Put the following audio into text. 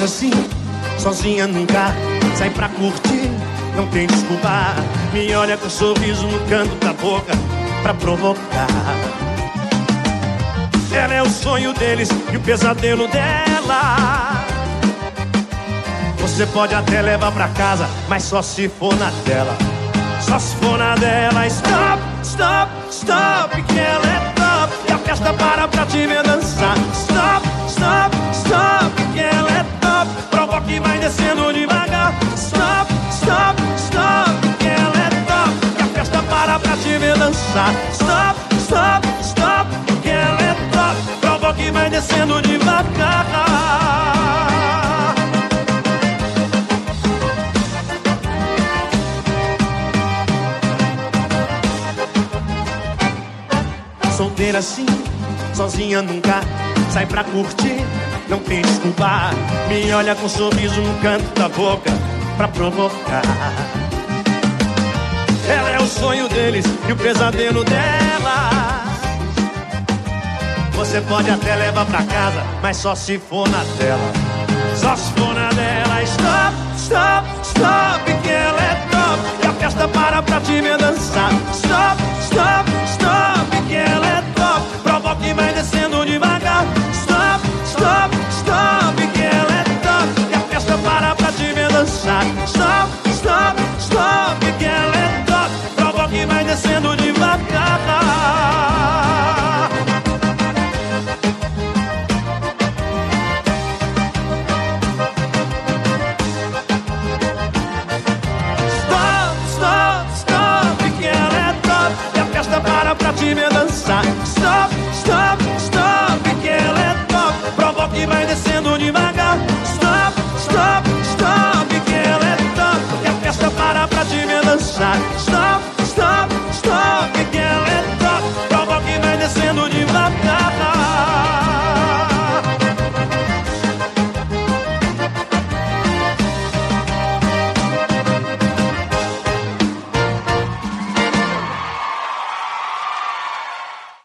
assim, sozinha nunca sai pra curtir, não tem desculpa. Me olha com um sorriso no canto da boca pra provocar. Ela é o sonho deles e o pesadelo dela. Você pode até levar pra casa, mas só se for na dela. Só se for na dela. Stop, stop, stop, que ela é top e a festa para pra te ver dançar. Stop, stop, stop, que ela é top. Provoca e vai descendo devagar. Stop, stop, stop, que ela é top e a festa para pra te ver dançar. Stop, stop, stop, que ela é top. Provoca e vai descendo devagar. Solteira assim, sozinha nunca sai pra curtir, não tem desculpa. Me olha com um sorriso no canto da boca pra provocar. Ela é o sonho deles e o pesadelo dela. Você pode até levar pra casa, mas só se for na dela. Só se for na dela. Stop, stop, stop, que ela é top e a festa para pra te ver dançar. Stop, stop, stop, que ela é top. Provoca e vai descendo devagar. Stop, stop, stop, que ela é top e a festa para pra te ver dançar. Stop,